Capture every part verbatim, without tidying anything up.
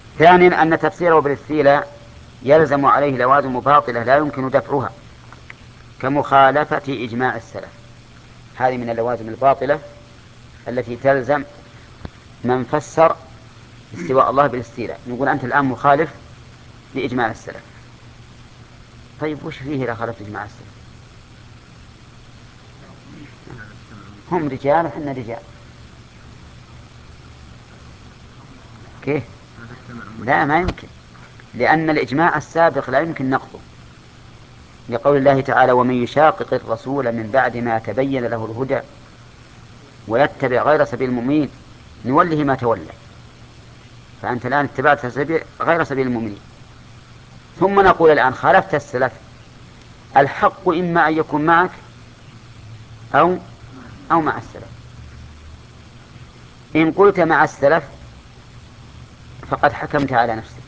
ثانيا أن تفسيره بالاستيلاء يلزم عليه لوازم باطلة لا يمكن دفعها، كمخالفة إجماع السلف. هذه من اللوازم الباطلة التي تلزم من فسر استواء الله بالاستيلاء. نقول أنت الآن مخالف لإجماع السلف. طيب وش فيه إذا خالفت إجماع السلف؟ هم رجال وحنا رجال، كيف؟ لا، ما يمكن، لأن الإجماع السابق لا يمكن نقضه، لقول الله تعالى: ومن يشاقق الرسول من بعد ما تبين له الهدى ويتبع غير سبيل المؤمنين نوله ما تولى. فأنت الآن اتبعت سبيل غير سبيل المؤمنين. ثم نقول الآن خالفت السلف، الحق إما أن يكون معك أو أو مع السلف. إن قلت مع السلف فقد حكمت على نفسك،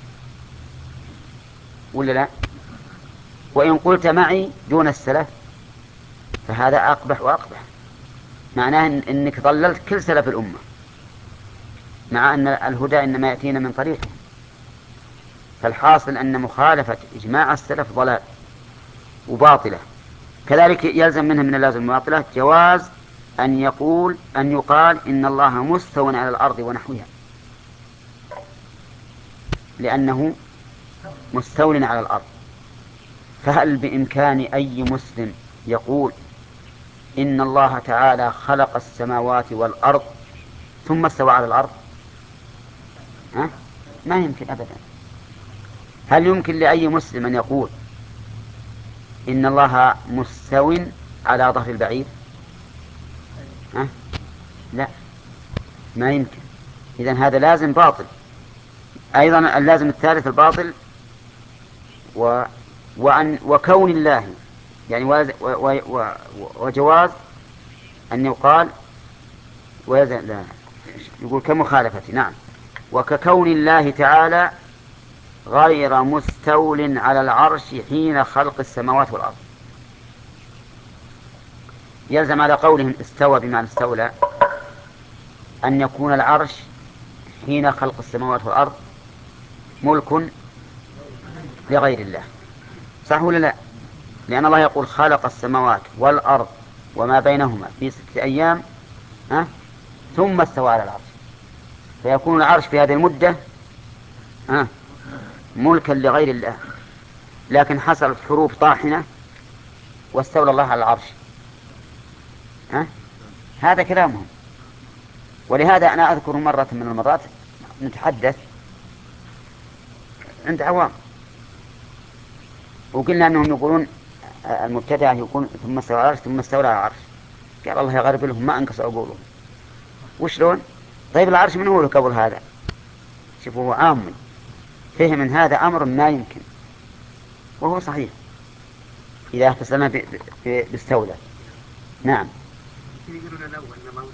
ولا لا؟ وإن قلت معي دون السلف فهذا أقبح وأقبح، معناه إنك ضللت كل سلف الأمة، مع أن الهدى إنما يأتينا من طريقه. فالحاصل أن مخالفة إجماع السلف ضلال وباطلة. كذلك يلزم منها من اللازم الباطلة جواز أن يقول أن يقال إن الله مستو على الأرض ونحوها، لأنه مستو على الأرض. فهل بإمكان أي مسلم يقول إن الله تعالى خلق السماوات والأرض ثم استوى على الأرض؟ ها؟ ما يمكن أبدا. هل يمكن لأي مسلم أن يقول إن الله مستو على ظهر البعير؟ ها؟ لا، ما يمكن. إذن هذا لازم باطل. أيضا اللازم الثالث الباطل و وأن وكون الله يعني و و و وجواز أن يقال ويزن لا يقول كمخالفة. نعم، وككون الله تعالى غير مستول على العرش حين خلق السماوات والأرض. يلزم على قولهم استوى بمعنى استولى أن يكون العرش حين خلق السماوات والأرض ملك لغير الله، صح ولا لا؟ لأن الله يقول خلق السماوات والأرض وما بينهما في ستة أيام ها؟ ثم استوى على العرش، فيكون العرش في هذه المدة ها؟ ملكا لغير الله، لكن حصلت حروب طاحنة واستولى الله على العرش. ها؟ هذا كلامهم. ولهذا أنا أذكر مرة من المرات نتحدث عند عوام وقلنا أنهم يقولون المبتدع يقول ثم استوى على العرش ثم استولى على العرش. قال الله يغرب لهم ما أنقص عقولهم. وشلون؟ طيب العرش من هو قبل هذا؟ شوفوا هو عامي فهم من هذا أمر ما يمكن، وهو صحيح إذا اختصرنا باستولى. نعم.